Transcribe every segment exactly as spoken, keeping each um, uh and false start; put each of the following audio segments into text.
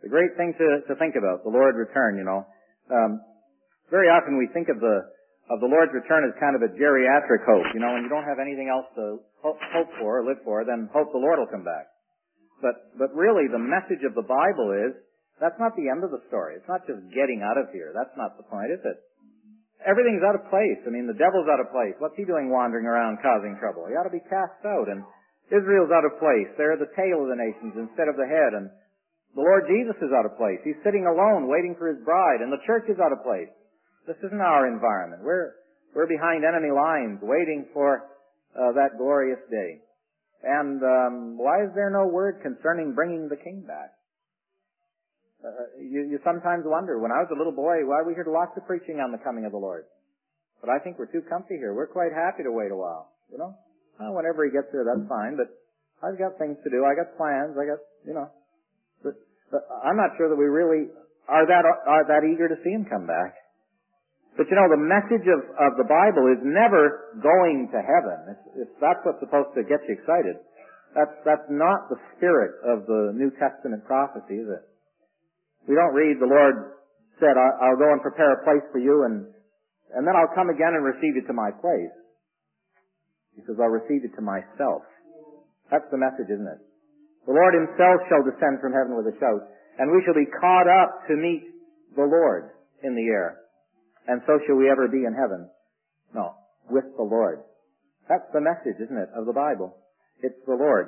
It's a great thing to, to think about, the Lord's return, you know. Um, very often we think of the of the Lord's return as kind of a geriatric hope. You know, when you don't have anything else to hope, hope for or live for, then hope the Lord will come back. But but really, the message of the Bible is, that's not the end of the story. It's not just getting out of here. That's not the point, is it? Everything's out of place. I mean, the devil's out of place. What's he doing wandering around causing trouble? He ought to be cast out. And Israel's out of place. They're the tail of the nations instead of the head. And the Lord Jesus is out of place. He's sitting alone waiting for His bride. And the church is out of place. This isn't our environment. We're we're behind enemy lines waiting for uh, that glorious day. And um, why is there no word concerning bringing the King back? Uh, you, you sometimes wonder. When I was a little boy, why we heard lots of preaching on the coming of the Lord. But I think we're too comfy here. We're quite happy to wait a while. You know, well, whenever He gets here, that's fine. But I've got things to do. I got plans. I got, you know. But, but I'm not sure that we really are that are that eager to see Him come back. But you know, the message of, of the Bible is never going to heaven. It's, it's, that's what's supposed to get you excited. That's, that's not the spirit of the New Testament prophecy, is it? We don't read, the Lord said, I'll go and prepare a place for you, and, and then I'll come again and receive you to my place. He says, I'll receive you to myself. That's the message, isn't it? The Lord Himself shall descend from heaven with a shout, and we shall be caught up to meet the Lord in the air. And so shall we ever be in heaven. No, with the Lord. That's the message, isn't it, of the Bible? It's the Lord.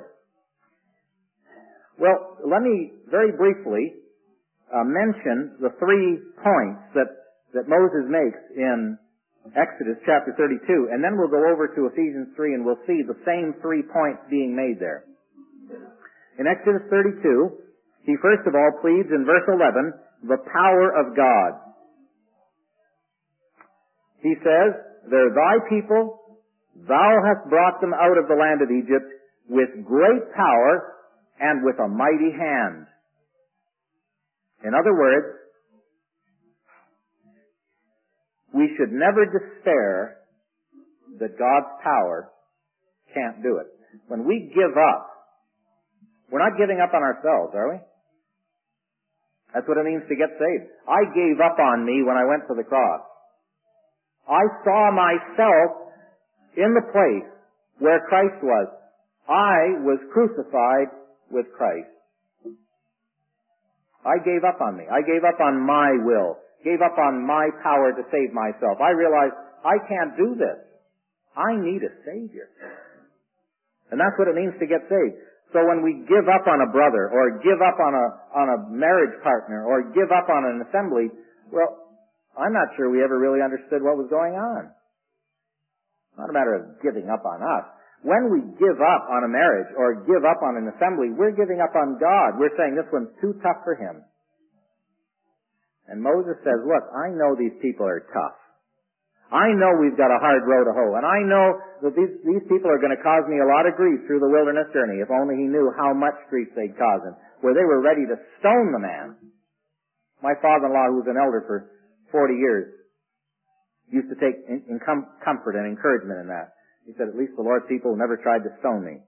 Well, let me very briefly uh, mention the three points that, that Moses makes in Exodus chapter thirty-two, and then we'll go over to Ephesians three and we'll see the same three points being made there. In Exodus thirty-two, he first of all pleads in verse eleven, the power of God. He says, they're thy people, thou hast brought them out of the land of Egypt with great power and with a mighty hand. In other words, we should never despair that God's power can't do it. When we give up, we're not giving up on ourselves, are we? That's what it means to get saved. I gave up on me when I went to the cross. I saw myself in the place where Christ was. I was crucified with Christ. I gave up on me. I gave up on my will. Gave up on my power to save myself. I realized I can't do this. I need a Savior. And that's what it means to get saved. So when we give up on a brother, or give up on a, on a marriage partner, or give up on an assembly, well, I'm not sure we ever really understood what was going on. It's not a matter of giving up on us. When we give up on a marriage or give up on an assembly, we're giving up on God. We're saying this one's too tough for Him. And Moses says, look, I know these people are tough. I know we've got a hard row to hoe. And I know that these, these people are going to cause me a lot of grief through the wilderness journey. If only he knew how much grief they'd cause him. Where they were ready to stone the man. My father-in-law, who was an elder for forty years, used to take in, in com- comfort and encouragement in that. He said, at least the Lord's people never tried to stone me.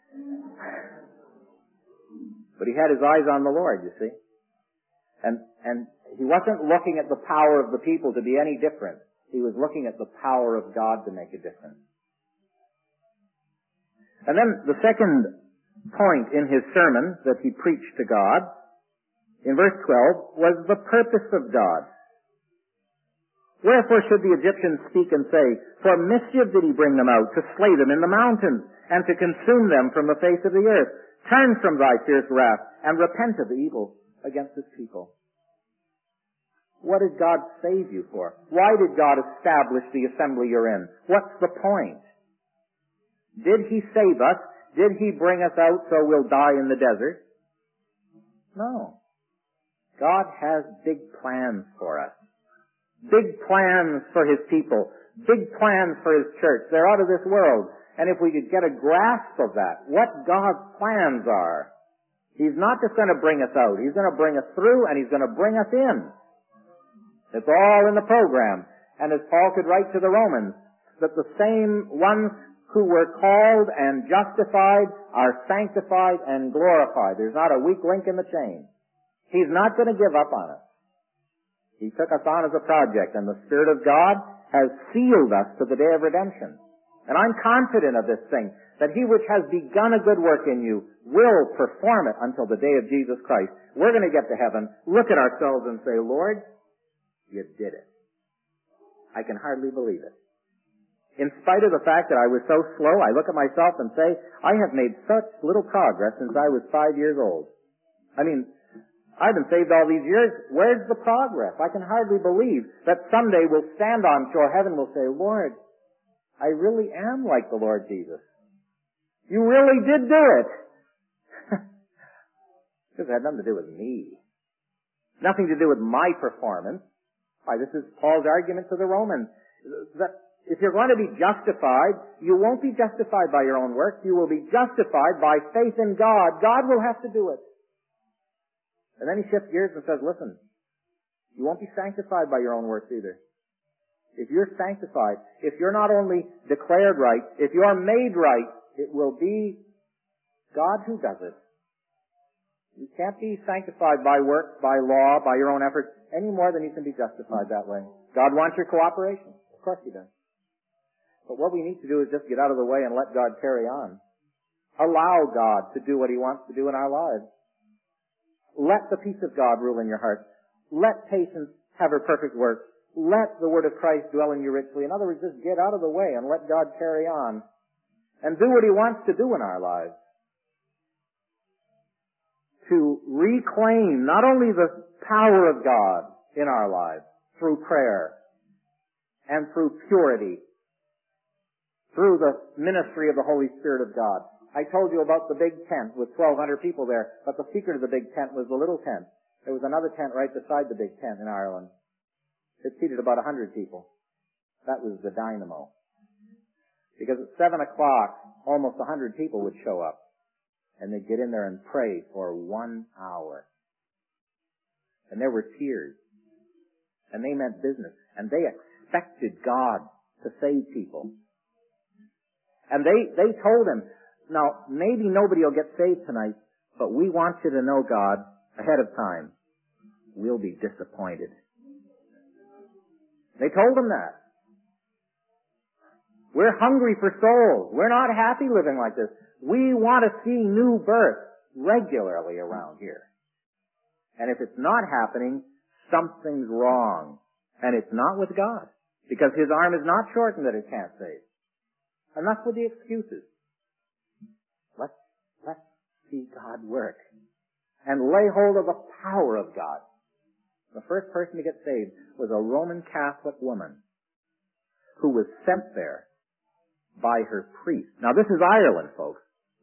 But he had his eyes on the Lord, you see. And, and he wasn't looking at the power of the people to be any different. He was looking at the power of God to make a difference. And then the second point in his sermon that he preached to God, in verse twelve, was the purpose of God. Wherefore should the Egyptians speak and say, for mischief did he bring them out, to slay them in the mountains, and to consume them from the face of the earth. Turn from thy fierce wrath, and repent of the evil against his people. What did God save you for? Why did God establish the assembly you're in? What's the point? Did he save us? Did he bring us out so we'll die in the desert? No. God has big plans for us. Big plans for his people. Big plans for his church. They're out of this world. And if we could get a grasp of that, what God's plans are, he's not just going to bring us out. He's going to bring us through and he's going to bring us in. It's all in the program. And as Paul could write to the Romans, that the same ones who were called and justified are sanctified and glorified. There's not a weak link in the chain. He's not going to give up on us. He took us on as a project, and the Spirit of God has sealed us to the day of redemption. And I'm confident of this thing, that He which has begun a good work in you will perform it until the day of Jesus Christ. We're going to get to heaven, look at ourselves and say, Lord, you did it. I can hardly believe it. In spite of the fact that I was so slow, I look at myself and say, I have made such little progress since I was five years old. I mean, I've been saved all these years. Where's the progress? I can hardly believe that someday we'll stand on shore heaven and we'll say, Lord, I really am like the Lord Jesus. You really did do it. Because it had nothing to do with me. Nothing to do with my performance. Why, this is Paul's argument to the Romans. That if you're going to be justified, you won't be justified by your own works. You will be justified by faith in God. God will have to do it. And then he shifts gears and says, listen, you won't be sanctified by your own works either. If you're sanctified, if you're not only declared right, if you're made right, it will be God who does it. You can't be sanctified by works, by law, by your own efforts, any more than you can be justified that way. God wants your cooperation. Of course He does. But what we need to do is just get out of the way and let God carry on. Allow God to do what He wants to do in our lives. Let the peace of God rule in your heart. Let patience have her perfect work. Let the word of Christ dwell in you richly. In other words, just get out of the way and let God carry on. And do what He wants to do in our lives. To reclaim not only the power of God in our lives through prayer and through purity, through the ministry of the Holy Spirit of God. I told you about the big tent with twelve hundred people there, but the secret of the big tent was the little tent. There was another tent right beside the big tent in Ireland. It seated about one hundred people. That was the dynamo. Because at seven o'clock, almost one hundred people would show up. And they'd get in there and pray for one hour. And there were tears. And they meant business. And they expected God to save people. And they, they told Him, now, maybe nobody will get saved tonight, but we want you to know, God, ahead of time, we'll be disappointed. They told Him that. We're hungry for souls. We're not happy living like this. We want to see new birth regularly around here. And if it's not happening, something's wrong. And it's not with God. Because His arm is not shortened that it can't save. And that's with the excuses. Let's, let's see God work. And lay hold of the power of God. The first person to get saved was a Roman Catholic woman who was sent there by her priest. Now this is Ireland, folks.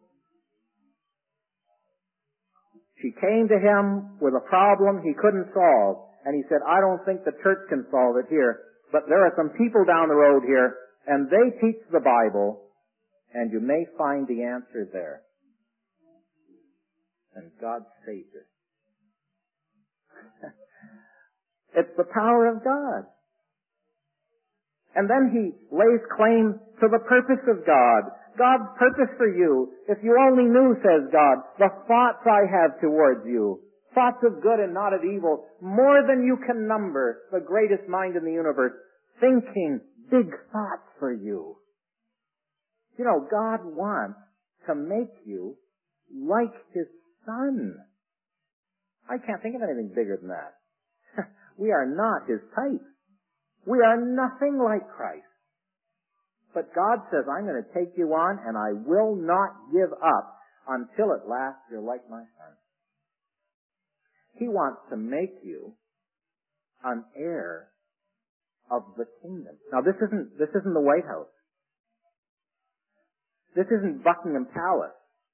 She came to him with a problem he couldn't solve, and he said, I don't think the church can solve it here, but there are some people down the road here, and they teach the Bible, and you may find the answer there. And God saved her. It's the power of God. And then he lays claim to the purpose of God. God's purpose for you. If you only knew, says God, the thoughts I have towards you. Thoughts of good and not of evil. More than you can number. The greatest mind in the universe. Thinking big thoughts for you. You know, God wants to make you like His Son. I can't think of anything bigger than that. We are not His type. We are nothing like Christ. But God says, I'm going to take you on and I will not give up until at last you're like my Son. He wants to make you an heir of the kingdom. Now this isn't, this isn't the White House. This isn't Buckingham Palace.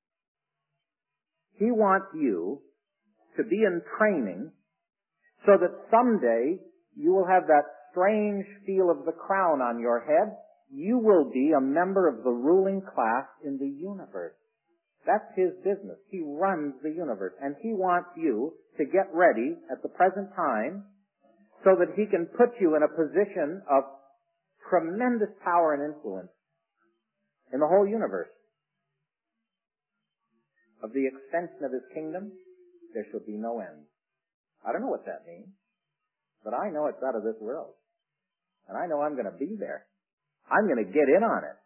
He wants you to be in training so that someday you will have that strange feel of the crown on your head. You will be a member of the ruling class in the universe. That's His business. He runs the universe. And He wants you to get ready at the present time so that He can put you in a position of tremendous power and influence in the whole universe. Of the extension of His kingdom, there shall be no end. I don't know what that means, but I know it's out of this world. And I know I'm going to be there. I'm going to get in on it.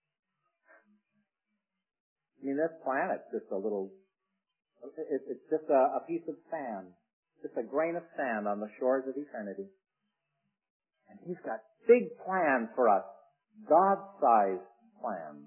I mean, this planet's just a little, it's just a, a piece of sand, just a grain of sand on the shores of eternity. And He's got big plans for us, God-sized plans.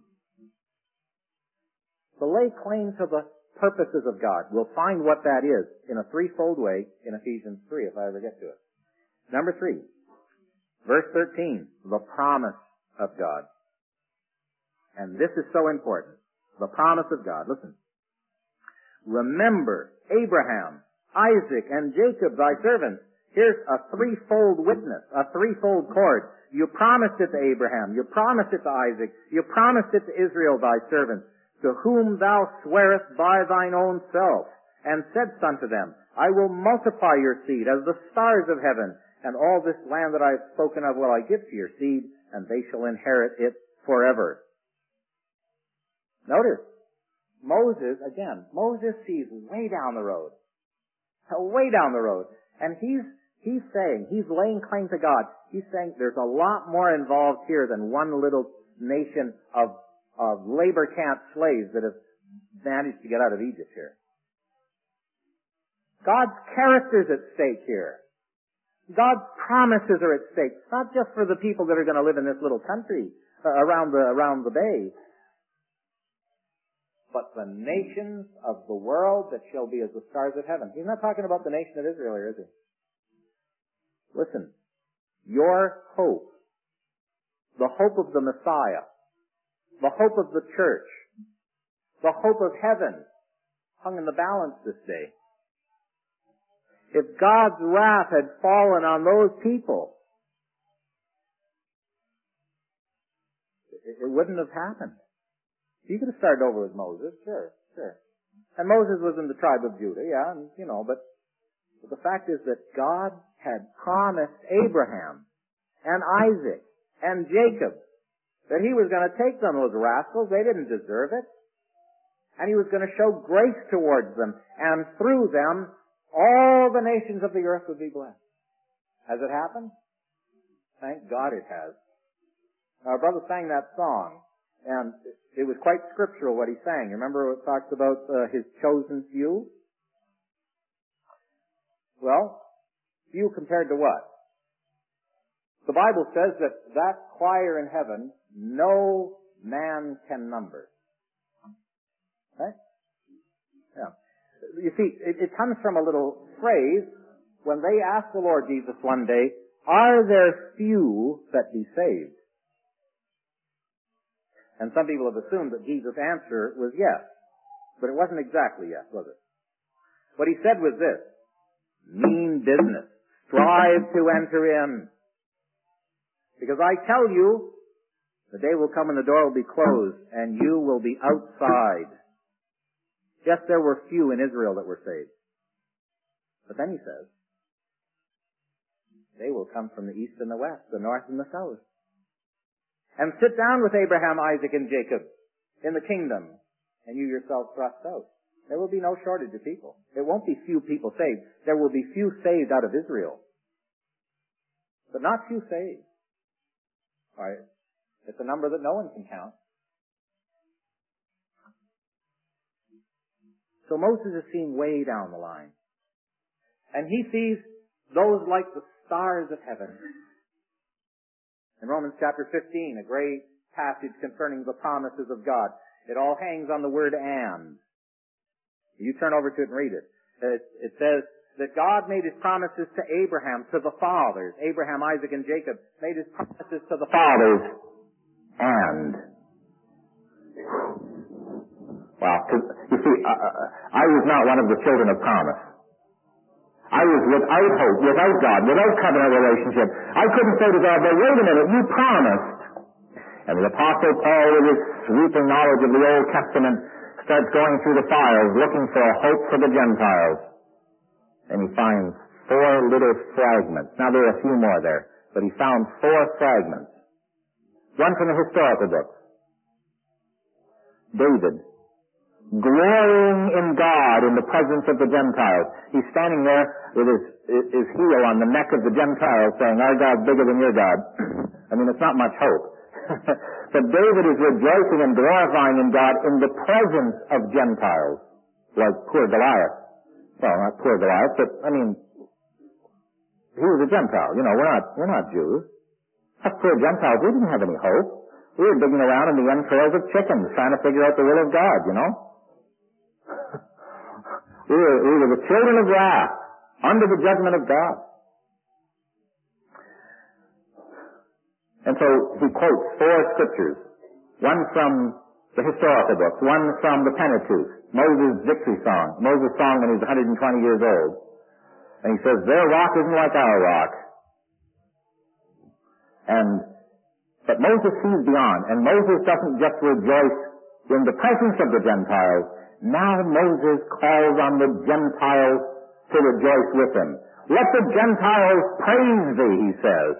To lay claim to the purposes of God. We'll find what that is in a threefold way in Ephesians three, if I ever get to it. Number three, verse thirteen, the promise of God. And this is so important. The promise of God. Listen. Remember Abraham, Isaac, and Jacob, thy servants. Here's a threefold witness, a threefold cord. You promised it to Abraham. You promised it to Isaac. You promised it to Israel, thy servants, to whom thou swearest by thine own self, and saidst unto them, I will multiply your seed as the stars of heaven, and all this land that I have spoken of will I give to your seed, and they shall inherit it forever. Notice, Moses, again, Moses sees way down the road. Way down the road. And he's, he's saying, he's laying claim to God. He's saying there's a lot more involved here than one little nation of, of labor camp slaves that have managed to get out of Egypt here. God's character's at stake here. God's promises are at stake. Not just for the people that are going to live in this little country uh, around the, around the bay, but the nations of the world that shall be as the stars of heaven. He's not talking about the nation of Israel here, is he? Listen, your hope, the hope of the Messiah, the hope of the church, the hope of heaven, hung in the balance this day. If God's wrath had fallen on those people, it wouldn't have happened. You could have started over with Moses, sure, sure. And Moses was in the tribe of Judah, yeah, and, you know, but, but the fact is that God had promised Abraham and Isaac and Jacob that He was going to take them, those rascals. They didn't deserve it. And He was going to show grace towards them. And through them, all the nations of the earth would be blessed. Has it happened? Thank God it has. Our brother sang that song. And it was quite scriptural what he sang. Remember it talks about uh, His chosen few? Well, few compared to what? The Bible says that that choir in heaven, no man can number. Right? Yeah. You see, it, it comes from a little phrase when they asked the Lord Jesus one day, are there few that be saved? And some people have assumed that Jesus' answer was yes. But it wasn't exactly yes, was it? What He said was this, mean business. Strive to enter in. Because I tell you, the day will come when the door will be closed and you will be outside. Yes, there were few in Israel that were saved. But then He says, they will come from the east and the west, the north and the south. And sit down with Abraham, Isaac, and Jacob in the kingdom, and you yourselves thrust out. There will be no shortage of people. There won't be few people saved. There will be few saved out of Israel. But not few saved. All right. It's a number that no one can count. So Moses is seen way down the line. And he sees those like the stars of heaven. In Romans chapter fifteen, a great passage concerning the promises of God. It all hangs on the word and. You turn over to it and read it. It, it says that God made His promises to Abraham, to the fathers. Abraham, Isaac, and Jacob made His promises to the fathers. And. Well, you see, uh, I was not one of the children of promise. I was without hope, without God, without covenant relationship. I couldn't say to God, but wait a minute, you promised. And the Apostle Paul, with his sweeping knowledge of the Old Testament, starts going through the files looking for a hope for the Gentiles. And he finds four little fragments. Now there are a few more there, but he found four fragments. One from the historical books. David, glorying in God in the presence of the Gentiles. He's standing there with his, his heel on the neck of the Gentiles saying, our God's bigger than your God. I mean, it's not much hope. But David is rejoicing and glorifying in God in the presence of Gentiles, like poor Goliath. Well, not poor Goliath, but, I mean, he was a Gentile. You know, we're not, we're not Jews. Us poor Gentiles, we didn't have any hope. We were digging around in the entrails of chickens trying to figure out the will of God, you know. we, were, we were the children of wrath, under the judgment of God. And so he quotes four scriptures. One from the historical books, one from the Pentateuch, Moses' victory song, Moses' song when he was one hundred twenty years old. And he says, their rock isn't like our rock. And But Moses sees beyond, and Moses doesn't just rejoice in the presence of the Gentiles. Now Moses calls on the Gentiles to rejoice with him. Let the Gentiles praise thee, he says.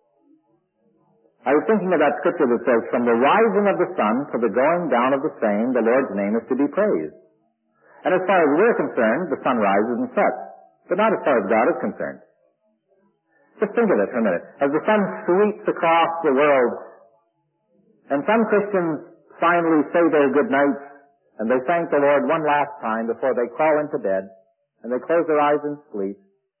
I was thinking of that scripture that says, from the rising of the sun to the going down of the same, the Lord's name is to be praised. And as far as we're concerned, the sun rises and sets, but not as far as God is concerned. Just think of it for a minute. As the sun sweeps across the world, and some Christians finally say their good nights, and they thank the Lord one last time before they crawl into bed, and they close their eyes and sleep.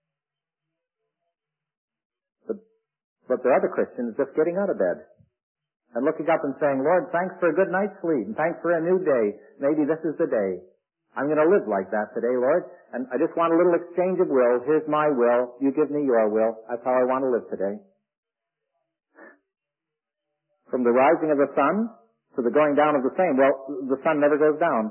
But, but there are other Christians just getting out of bed, and looking up and saying, Lord, thanks for a good night's sleep, and thanks for a new day. Maybe this is the day. I'm going to live like that today, Lord, and I just want a little exchange of wills. Here's my will. You give me your will. That's how I want to live today. From the rising of the sun to the going down of the same. Well, the sun never goes down.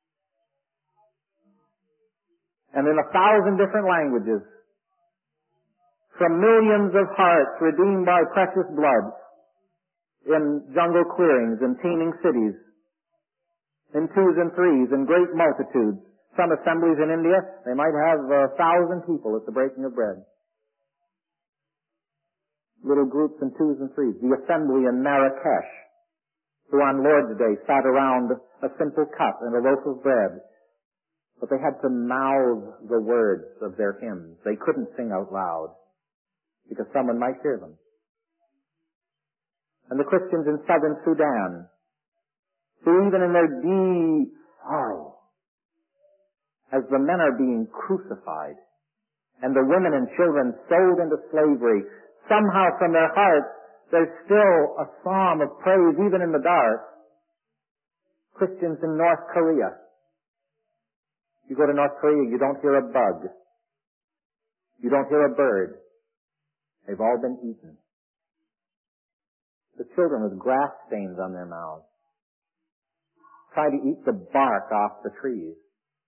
And in a thousand different languages, from millions of hearts redeemed by precious blood, in jungle clearings, in teeming cities, in twos and threes, in great multitudes. Some assemblies in India, they might have a thousand people at the breaking of bread. Little groups in twos and threes. The assembly in Marrakesh, who on Lord's Day sat around a simple cup and a loaf of bread, but they had to mouth the words of their hymns. They couldn't sing out loud, because someone might hear them. And the Christians in southern Sudan, who even in their deep sorrow, as the men are being crucified, and the women and children sold into slavery, somehow from their hearts, there's still a psalm of praise even in the dark. Christians in North Korea. You go to North Korea, you don't hear a bug. You don't hear a bird. They've all been eaten. The children with grass stains on their mouths try to eat the bark off the trees.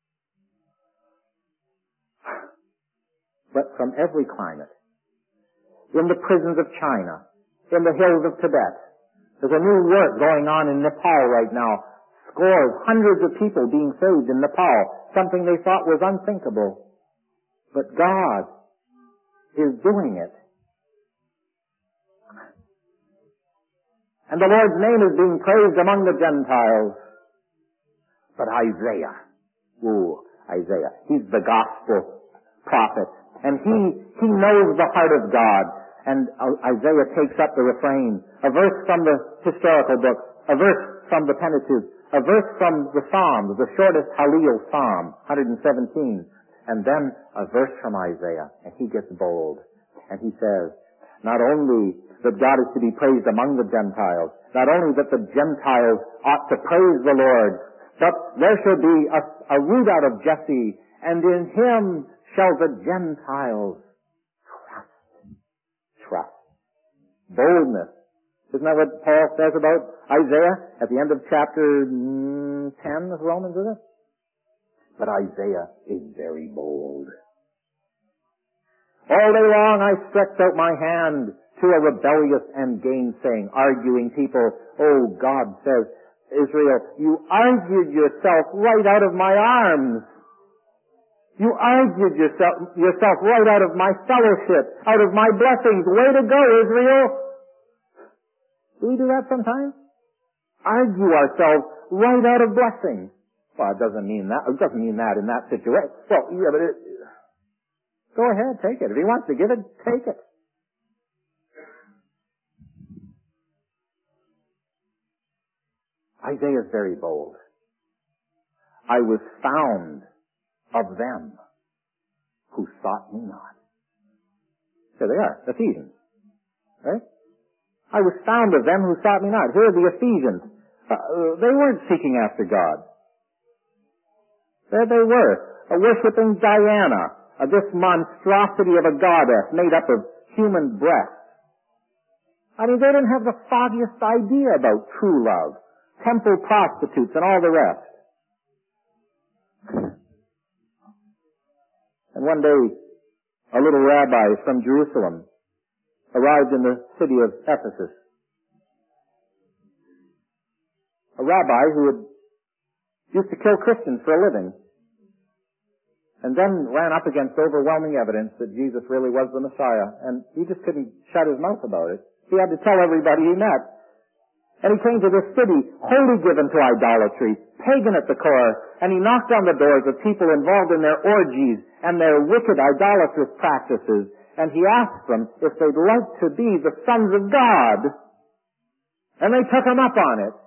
But from every climate, in the prisons of China, in the hills of Tibet, there's a new work going on in Nepal right now. Scores, hundreds of people being saved in Nepal, something they thought was unthinkable. But God is doing it. And the Lord's name is being praised among the Gentiles. But Isaiah, ooh, Isaiah, he's the gospel prophet. And he, he knows the heart of God. And Isaiah takes up the refrain. A verse from the historical books, a verse from the Pentateuch, a verse from the Psalms, the shortest Hallel Psalm, one hundred seventeen. And then a verse from Isaiah. And he gets bold. And he says, not only that God is to be praised among the Gentiles, not only that the Gentiles ought to praise the Lord, but there shall be a, a root out of Jesse, and in him shall the Gentiles trust. Trust. Boldness. Isn't that what Paul says about Isaiah at the end of chapter mm, ten of Romans, is it? But Isaiah is very bold. All day long I stretched out my hand to a rebellious and gainsaying, arguing people. Oh, God says, Israel, you argued yourself right out of my arms. You argued yourself, yourself right out of my fellowship, out of my blessings. Way to go, Israel. Do we do that sometimes? Argue ourselves right out of blessing. Well, it doesn't mean that. It doesn't mean that in that situation. Well, yeah, but it, go ahead, take it. If he wants to give it, take it. Isaiah is very bold. I was found of them who sought me not. There they are, Ephesians. Right? I was found of them who sought me not. Here are the Ephesians. Uh, they weren't seeking after God. There they were, uh, worshipping Diana, uh, this monstrosity of a goddess made up of human breasts. I mean, they didn't have the foggiest idea about true love, temple prostitutes, and all the rest. And one day, a little rabbi from Jerusalem arrived in the city of Ephesus. A rabbi who had used to kill Christians for a living, and then ran up against overwhelming evidence that Jesus really was the Messiah, and he just couldn't shut his mouth about it. He had to tell everybody he met. And he came to this city wholly given to idolatry, pagan at the core, and he knocked on the doors of people involved in their orgies and their wicked idolatrous practices, and he asked them if they'd like to be the sons of God, and they took him up on it.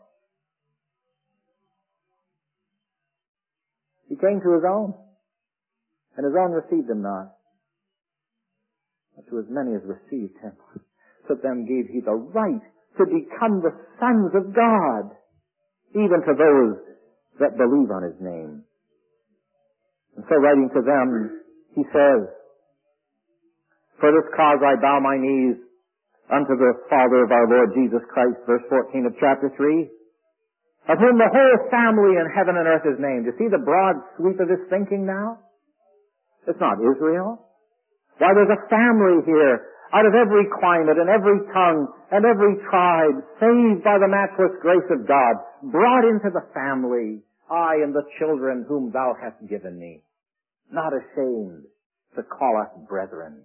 He came to his own, and his own received him not. But to as many as received him, to them gave he the right to become the sons of God, even to those that believe on his name. And so writing to them, he says, for this cause I bow my knees unto the Father of our Lord Jesus Christ, verse fourteen of chapter three, of whom the whole family in heaven and earth is named. You see the broad sweep of his thinking now? It's not Israel. Why, there's a family here out of every climate and every tongue and every tribe, saved by the matchless grace of God, brought into the family, I and the children whom thou hast given me, not ashamed to call us brethren.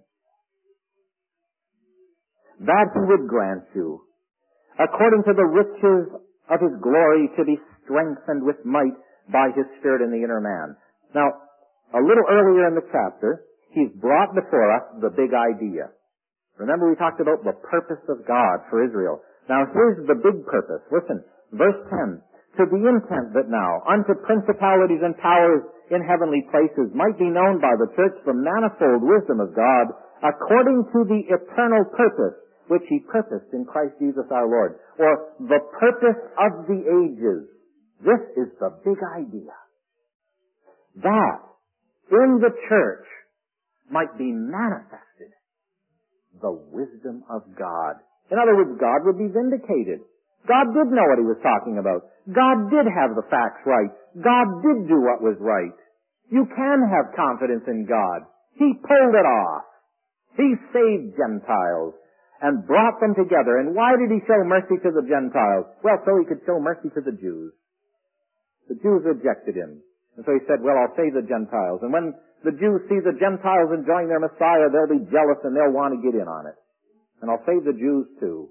That he would grant you, according to the riches of his glory, to be strengthened with might by his Spirit in the inner man. Now, a little earlier in the chapter, he's brought before us the big idea. Remember we talked about the purpose of God for Israel. Now here's the big purpose. Listen, verse ten. To the intent that now, unto principalities and powers in heavenly places might be known by the church the manifold wisdom of God, according to the eternal purpose which he purposed in Christ Jesus our Lord. Or the purpose of the ages. This is the big idea. That in the church might be manifested the wisdom of God. In other words, God would be vindicated. God did know what he was talking about. God did have the facts right. God did do what was right. You can have confidence in God. He pulled it off. He saved Gentiles and brought them together. And why did he show mercy to the Gentiles? Well, so he could show mercy to the Jews. The Jews rejected him. And so he said, well, I'll save the Gentiles. And when the Jews see the Gentiles enjoying their Messiah, they'll be jealous and they'll want to get in on it. And I'll save the Jews too.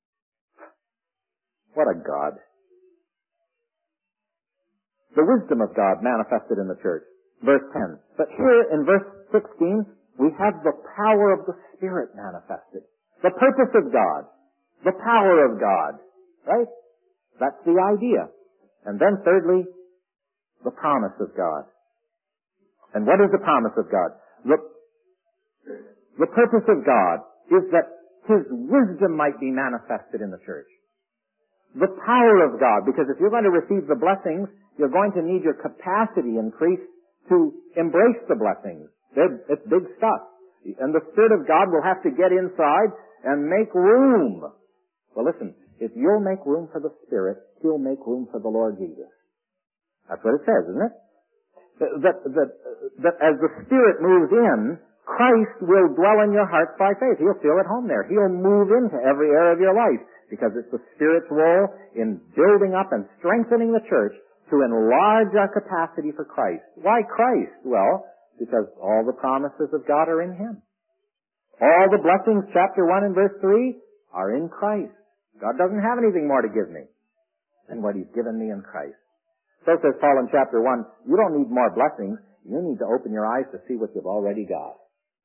What a God. The wisdom of God manifested in the church. Verse ten. But here in verse sixteen, we have the power of the Spirit manifested. The purpose of God. The power of God. Right? That's the idea. And then thirdly, the promise of God. And what is the promise of God? The, the purpose of God is that his wisdom might be manifested in the church. The power of God, because if you're going to receive the blessings, you're going to need your capacity increased to embrace the blessings. They're, it's big stuff. And the Spirit of God will have to get inside and make room. Well, listen, if you'll make room for the Spirit, he'll make room for the Lord Jesus. That's what it says, isn't it? That, that, that as the Spirit moves in, Christ will dwell in your hearts by faith. He'll feel at home there. He'll move into every area of your life because it's the Spirit's role in building up and strengthening the church to enlarge our capacity for Christ. Why Christ? Well, because all the promises of God are in him. All the blessings, chapter one and verse three, are in Christ. God doesn't have anything more to give me than what he's given me in Christ. So says Paul in chapter one, you don't need more blessings. You need to open your eyes to see what you've already got.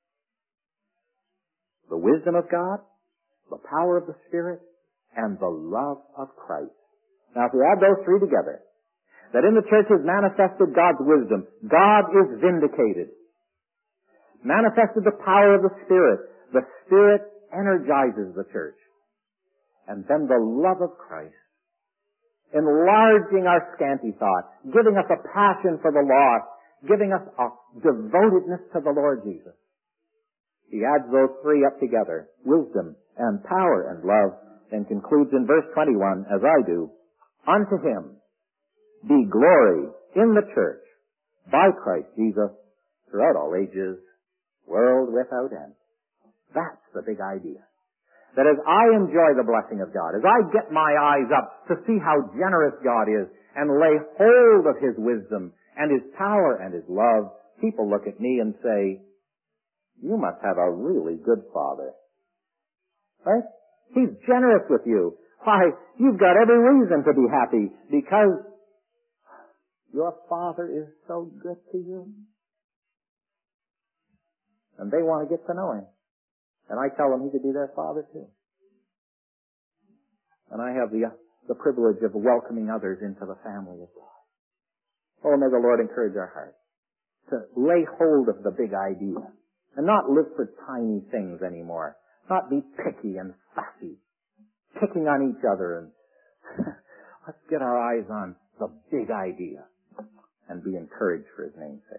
The wisdom of God, the power of the Spirit, and the love of Christ. Now, if we add those three together, that in the church is manifested God's wisdom, God is vindicated. Manifested the power of the Spirit, the Spirit energizes the church. And then the love of Christ, enlarging our scanty thought, giving us a passion for the lost, giving us a devotedness to the Lord Jesus. He adds those three up together, wisdom and power and love, and concludes in verse twenty-one, as I do, unto Him be glory in the church by Christ Jesus throughout all ages, world without end. That's the big idea. That as I enjoy the blessing of God, as I get my eyes up to see how generous God is and lay hold of His wisdom and His power and His love, people look at me and say, you must have a really good Father. Right? He's generous with you. Why, you've got every reason to be happy because your Father is so good to you. And they want to get to know Him. And I tell them He could be their Father too. And I have the, the privilege of welcoming others into the family of God. Oh, may the Lord encourage our hearts to lay hold of the big idea and not live for tiny things anymore. Not be picky and fussy, picking on each other, and let's get our eyes on the big idea and be encouraged for His name's sake.